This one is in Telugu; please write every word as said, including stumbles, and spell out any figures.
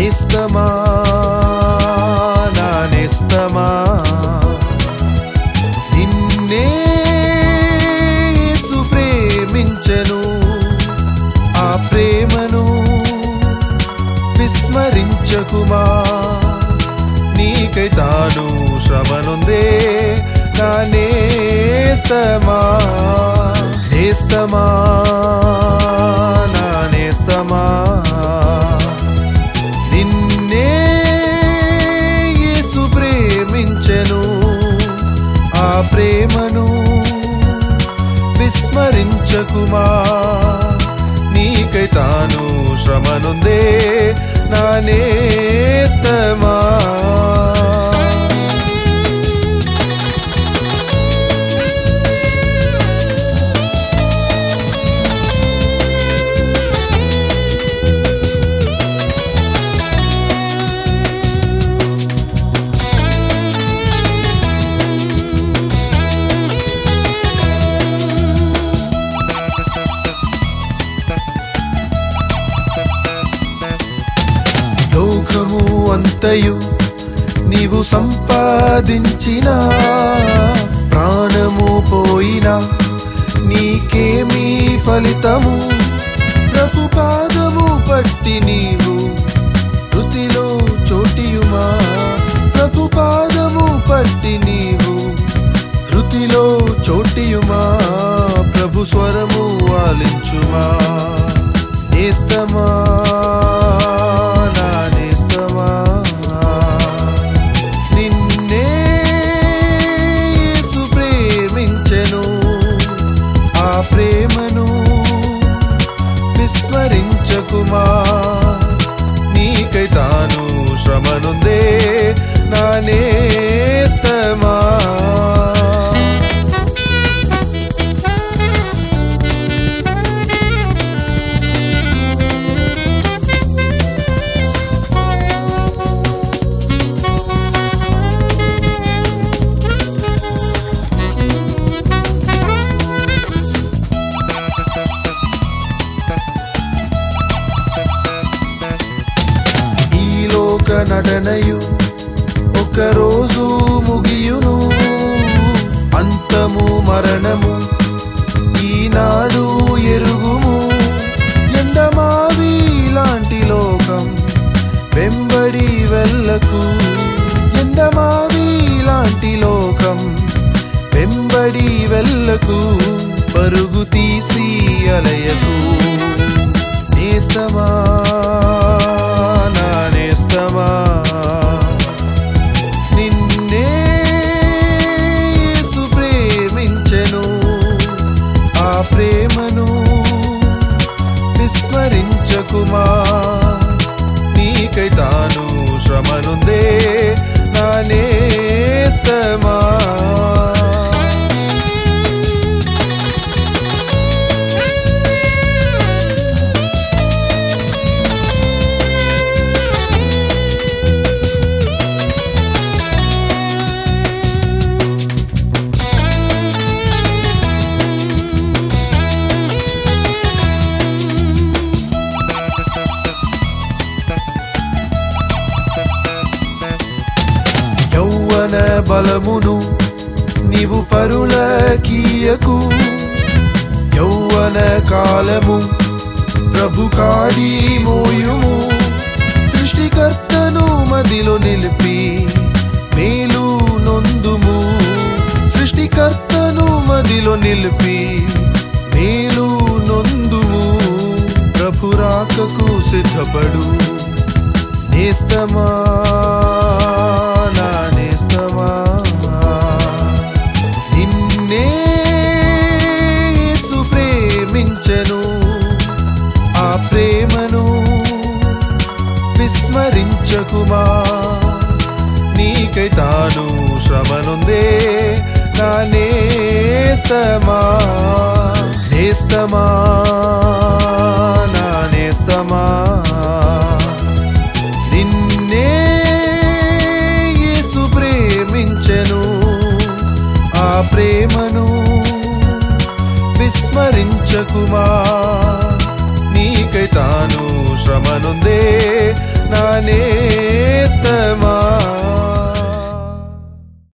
నేస్తమా నా నేస్తమా నిన్నే యేసు ప్రేమించెను ఆ ప్రేమను విస్మరించకుమా నీకై తాను శ్రమనుందే నా నేస్తమా నేస్తమా నా నేస్తమా నిన్నే యేసు ప్రేమించెను ఆ ప్రేమను విస్మరించకుమా నీకై తాను శ్రమనుందే నా నేస్తమా లోకము అంతయు నీవు సంపాదించినా ప్రాణము పోయినా నీకేమీ ఫలితము ప్రభు పాదము పట్టి నీవు వృతిలో చోటియుమా ప్రభు పాదము పట్టి నీవు వృతిలో చోటియుమా ప్రభు స్వరము ఆలించుమా నేస్తమా ప్రేమను విస్మరించకుమా నీకై తాను శ్రమనుందే నా నేస్తమా నటనయు ఒక రోజు ముగియును అంతము మరణము ఈనాడు ఎరుగుము ఎండమావి లాంటి లోకం వెంబడి వెళ్ళకు ఎండమావి లాంటి లోకం వెంబడి వెళ్ళకు పరుగు తీసి అలయకు నేస్తమా నా నేస్తమా నిన్నే యేసు ప్రేమించెను ఆ ప్రేమను విస్మరించకుమా నీకై తాను శ్రమనుందే నా నేస్తమా యౌవన బలమును నీవు పరులకీయకు యౌవన కాలము ప్రభు కాడి మోయుము సృష్టికర్తను మదిలో నిలిపి మేలు నొందుము సృష్టికర్తను మదిలో నిలిపి మేలు నొందుము ప్రభు రాకకు సిద్ధపడు నేస్తమా నా నేస్తమా నిన్నే యేసు ప్రేమించెను ఆ ప్రేమను విస్మరించకుమా నీకై తాను శ్రమనుందే నా నేస్తమా నేస్తమా నా నేస్తమా నిన్నే యేసు ప్రేమించెను ఆ ప్రేమను విస్మరించకుమా నీకై తాను శ్రమనుందే నా నేస్తమా.